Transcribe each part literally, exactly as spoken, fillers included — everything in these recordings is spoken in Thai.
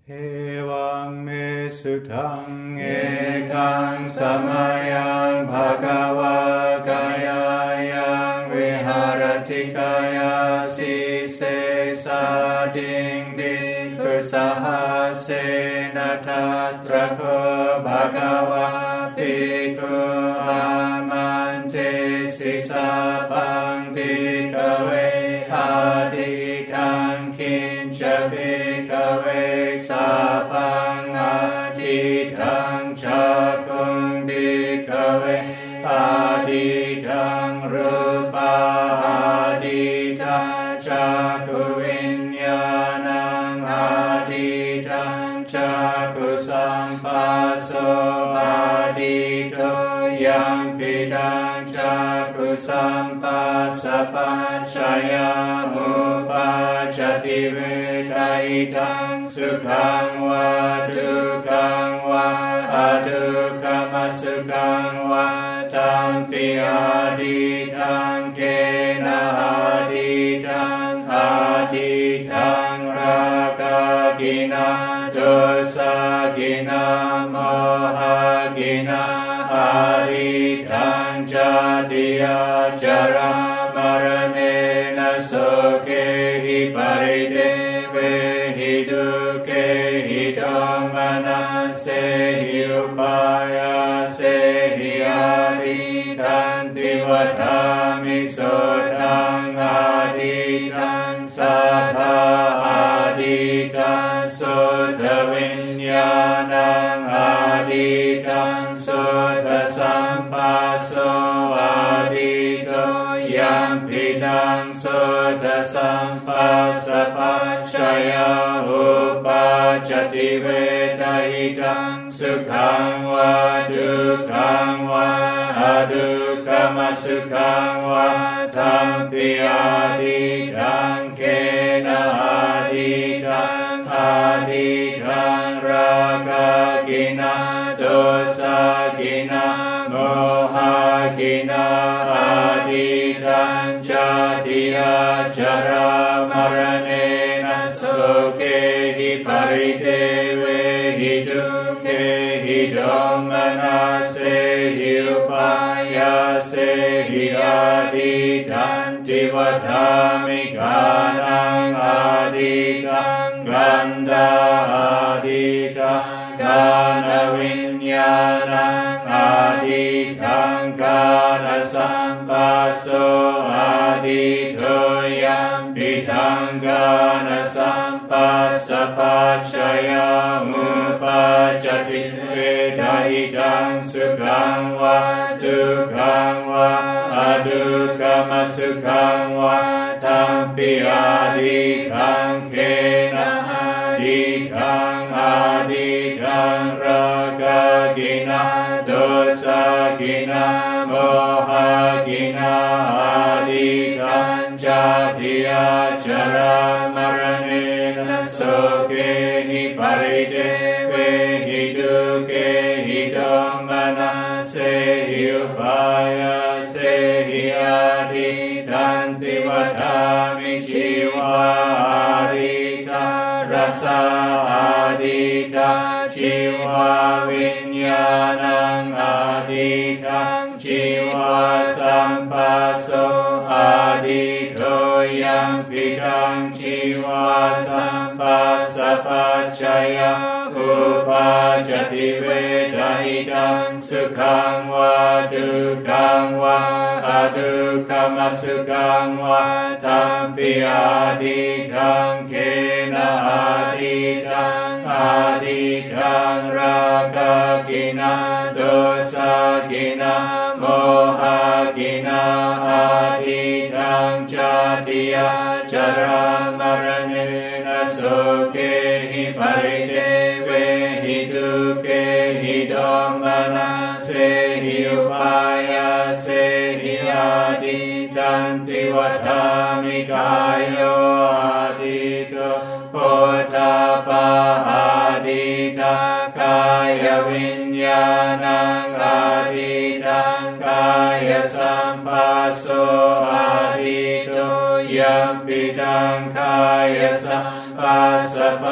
เอวังเมสุทังเอกังสมัยังภะคะวะกายายังวิหารติกายาสิเสสะติงดิคุสหัสเสนะทัตตระโคภะคะวะภิกขุอามันเตสิสะปังภิกขเวอาทิตังคิญจภิกขเวสัพพังอาทิตังจักขุงภิกขเวอาทิตังรูปาอาทิตังจักขุวิญญาณังอาทิตังจักขุสัมปัสโสอาทิโตยัมปิตังจักขุสัมปัสสะปัจจยามุปัจจติเวทายตังสุขังวะทุกขังวะอทุกขมสุขังวะตัมปิอาทิตังเกนะอาทิตังอาทิตังราคะกินะโทสะกินะโมหะกินะอาทิตังจาติยาจาระ มรณเนนะโสเกหิปริเทเวหิทุเกหิโทมนัสเสหิอุปายาเสหิอาทิตันติวัฏามิโสทังอาทิตังสัทธาอาทิตังโสทวิญญาณังอาทิตังโสทสัมปัสโสอาทิโตยัมปิตังโสทสัมปัสสะปัจจยาอุปาจติเวทายตังสุขังวะทุกขังวะอทุกขมสุขังวะธัมปิอาทิตังเกนะอาทิตังอาทิตังราคะกินะโทสะกินะโมหะกินะอาทิตังจาติยาจารามรณเนนะโสเกหิปริเทเวหิทุเกหิโทมนัสเสหิอุปายาเสหิอาทิตันติวัฏามิกานังอาทิตังกันดาอาทิตังกานวิญญาณังอาทิตังกานสัมปัสโสอาทิโตยัมปิตังกานสัมปัสสะปัจจยามุปัจจติเวทายตังสุขังวะทุกขังวะอทุกขมสุขังวะธัมปิอาทิตังเกนะอาทิตังอาทิตังราคะกินะโทสะกินะโมหะกินะอาทิตังจาติยาจารามรณเนนะโสเกหิปริเทเวหิทุเกหิโทมนัสเสหิอุปายาเสหิอาทิตันติวัฏามิชีวาอาทิตังรสาอาทิตังชีวาวิญญาณังอาทิตังชีวาสัมปัสโสอาทิโตยัมปิตังชีวาสัมปัสสะปัจจยาอุปาจติเวทายตังสุขังวะทุกขังวะอทุกขมสุขังวะธัมปิอาทิตังเกนะอาทิตังอาทิตังราคะกินะโทสะกินะโมหะกินะอาทิตังจาติยาจารามรณเนนะโสเกหิปริเทเวหิทุเกหิโทมนัสเสหิอุปายาเสหิอาทิตันติวัฏามิกายโยอาทิโตโพธาปาอาทิตากายวิญญาณังอาทิตังกายสัมปัสโสอาทิโตยัมปิตังกายสัมปัสสะปัจจ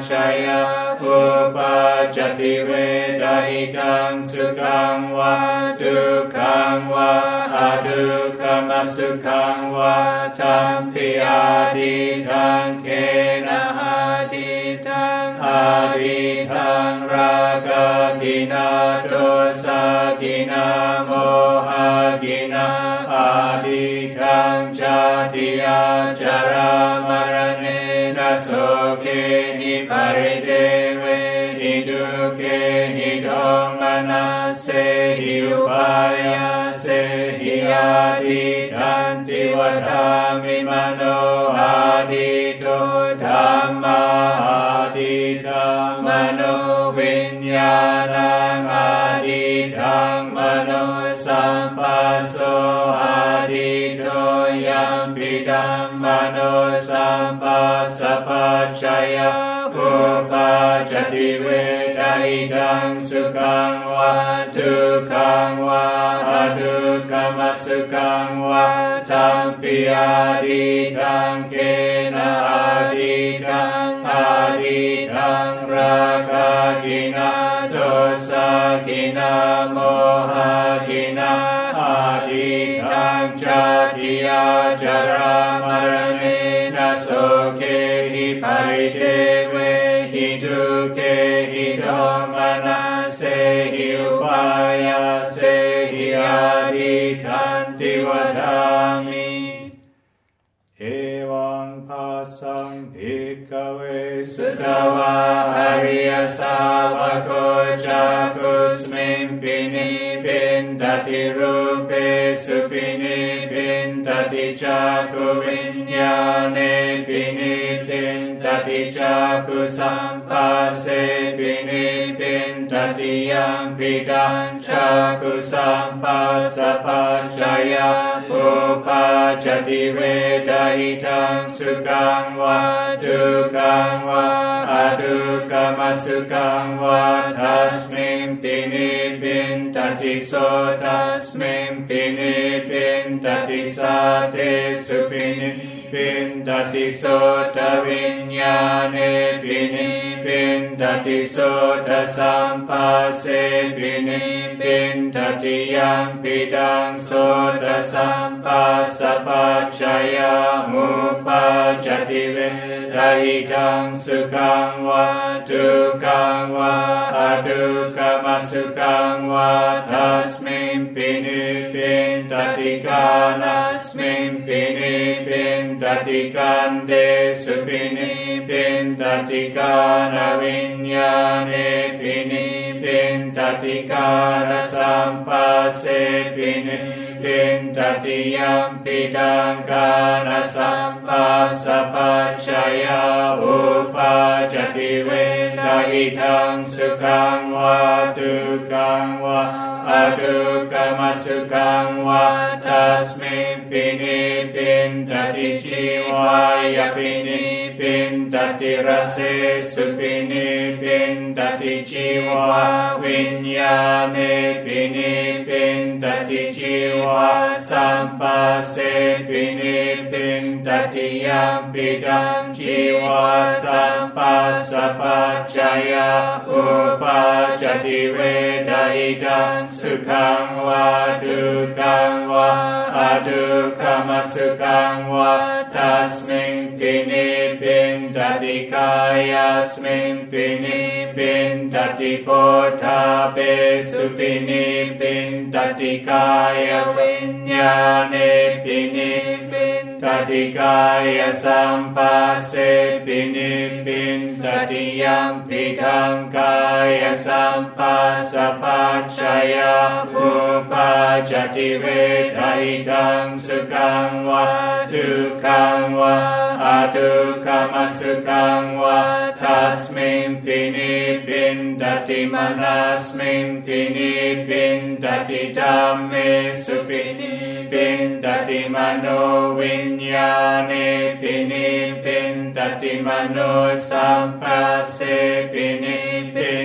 จายะอุปาจติเวทหิตังสุขังวาทุกขังวาอทุกขมัสสุขังวาธัมปิอาทิทังเขนะอาทิทังอาทิทังราคะกินาโทสะกินาโมหะกินาอาทิทังชาติอาจารามรณะนะโสเกหิปริเทเวหิทุเกหิโทมนัสเสหิอุปายาเสหิอาทิทันติวัฏามิมโนอาทิโตธัมมาอาทิทังมโนวิญญาณังอาทิทังมโนสัมปัสโสอาทิโตยัมปิธัมมโนสัมปัสสะปัจจายะอุปาจติเวทหิตังสุขังวาทุกขังวาอทุกขมัสสุขังวาธัมปิอาทิทังเขนะอาทิทังอาทิทังราคะกินาโทสะกินาโมหะกินาอาทิทังชาติอาจารามรณะนะโสเกหิปริเทเวหิทุเกหิโทมนัสเสหิอุปายาเสหิอาทิทันติวัฏามิเอวังภาสังภิกขเวสุตวาอริยสาวกจักขุสมิงปินิปินตติรูปสุปินิปินตติจักขุวิญญาเนปินิปินตติจักขุสัมปัสเสปินิปินตติยัมปิตังจักขุสัมปัสสะปัจจายะอุปาจติเวทหิตังสุขังวาทุกขังวาอทุกขมัสสุขังวาทัสมิงปินิปินตติโสทัสมิงปินิปินตติสาเตสุปินิปินตติโสตวิญญาเนปินิปินตติโสตสัมปัสเสปินิปินตติยัมปิตังโสตสัมปัสสะปัจจายะอุปาจติเวทหิตังสุขังวาทุกขังวาอทุกขมัสสุขังวาทัสมิงปินิปินตติกานัสมิงปินิปินตติกันเดสุปินิปินตติกานวิญญาเนปินิปินตติกานสัมปัสเสปินิปินตติยัมปิตังกานสัมปัสสะปัจจายะอุปาจติเวทหิตังสุขังวาทุกขังวาอทุกขมัสสุขังวาทัสมิงปินิปินตติจีวายปินิปินตติรสเสสุปินิปินตติจีวาวิญญาเนปินิปินตติจีวาสัมปัสเสปินิปินตติยัมปิตังจีวาสัมปัสสะปัจจายะอุปาจติเวทหิตังสุขังวาทุกขังวาอทุกขมัสสุขังวาทัสมิงปินิปินตติกายาสมิงปินิปินตติโพธาเปสุปินิปินตติกายาวิญญาเนปินิปินตติกายสัมปัสเสปินิปินตติยัมปิทังกายสัมปัสสะปัจจายะอุปาจติเวทหิตังสุขังวาทุกขังวาอทุกขมัสสุขังวาทัสมิงปินิปินตติมนัสมิงปินิปินตติธัมเมสุปินิปินตติมโนวิญญาเนปินิปินตติมโนสัมปัสเสปินิปินต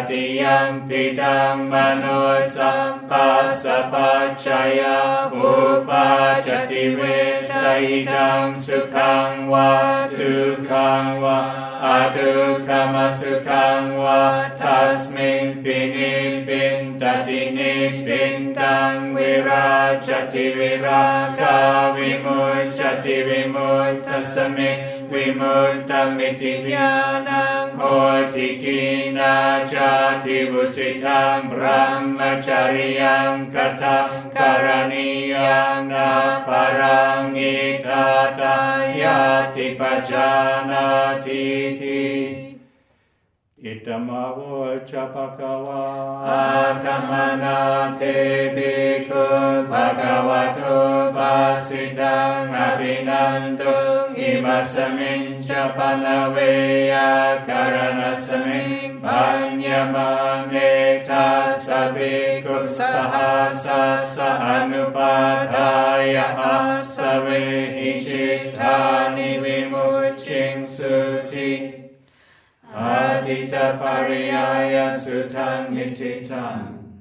ติยังปิตังมโนสัพพสัพพัจจยาอุปาจติเวทยิตังสุขังวาทุกขังวาอทุกขมสุขังวาทัสมิงปินิปินตตินิปินตังวิราชติวิรากาวิมุตจติวิมุตตัสมิงวิมุตตมิติญาณังโหติกินาจาติวุสิตังพระมจริยังคตาการณิยังนาปารังอิทาตายาติปัจจานาทิทิอิตมะโวจะภะคะวะอะธัมมนาเทภิกขุภะคะวะโตภาสิตังอภินันตุอิมัสสมิงจะปะนะเวยาการณัสสมิงปัญญมังเอตัสสะภิกขุสหสัสสะอนุปาทายะอัสสะเวหิจิตตานิวิมุตติงสุติอาทิตตปริยายสุทังนิติตัง